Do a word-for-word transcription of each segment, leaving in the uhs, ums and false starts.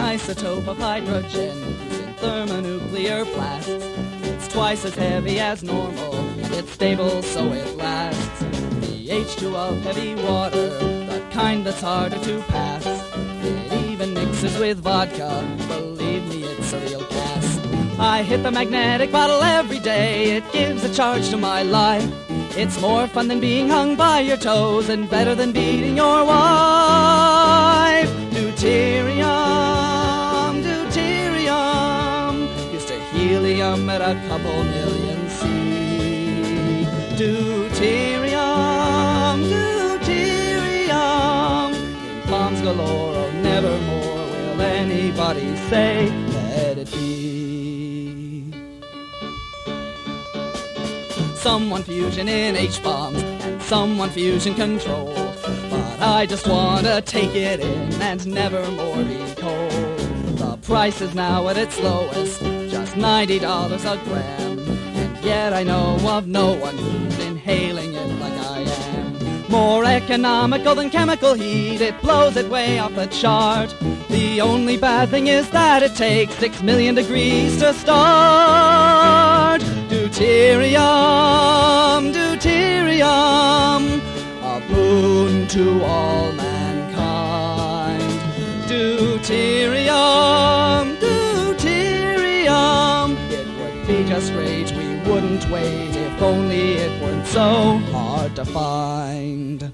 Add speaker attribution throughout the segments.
Speaker 1: isotope of hydrogen used in thermonuclear blasts. It's twice as heavy as normal, and it's stable so it lasts. The H two of heavy water, the kind that's harder to pass. It even mixes with vodka, believe me, it's a real gas. I hit the magnetic bottle every day, it gives a charge to my life. It's more fun than being hung by your toes, and better than beating your wife. Deuterium, deuterium, used to helium at a couple million C. Deuterium, deuterium, in bombs galore, oh nevermore will anybody say, let it be. Some want fusion in H-bombs, and some want fusion control. But I just wanna take it in and never more be cold. The price is now at its lowest, just ninety dollars a gram. And yet I know of no one who's inhaling it like I am. More economical than chemical heat, it blows it way off the chart. The only bad thing is that it takes six million degrees to start. Deuterium, deuterium, a boon to all mankind. Deuterium, deuterium, it would be just great, we wouldn't wait if only it weren't so hard to find.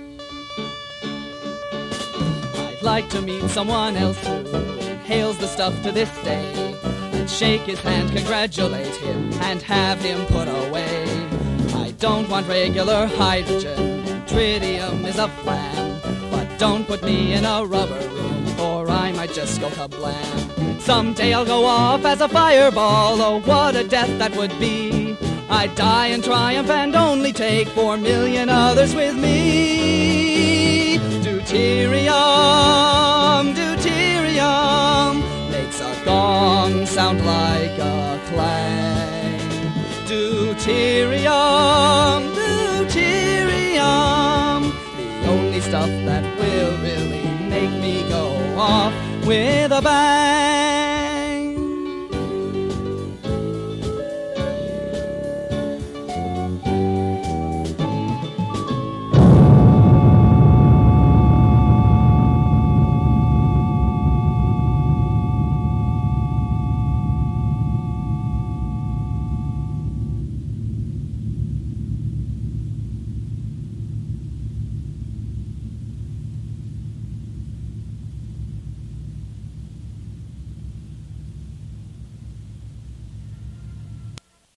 Speaker 1: I'd like to meet someone else who inhales the stuff to this day, and shake his hand, congratulate him, and have him put away. I don't want regular hydrogen, tritium is a flam, but don't put me in a rubber room, or I might just go kablam. Someday I'll go off as a fireball, oh what a death that would be. I'd die in triumph and only take four million others with me. Deuterium, deuterium, makes a gong sound like a clang. Deuterium, deuterium, the only stuff that will really make me go off with a bang.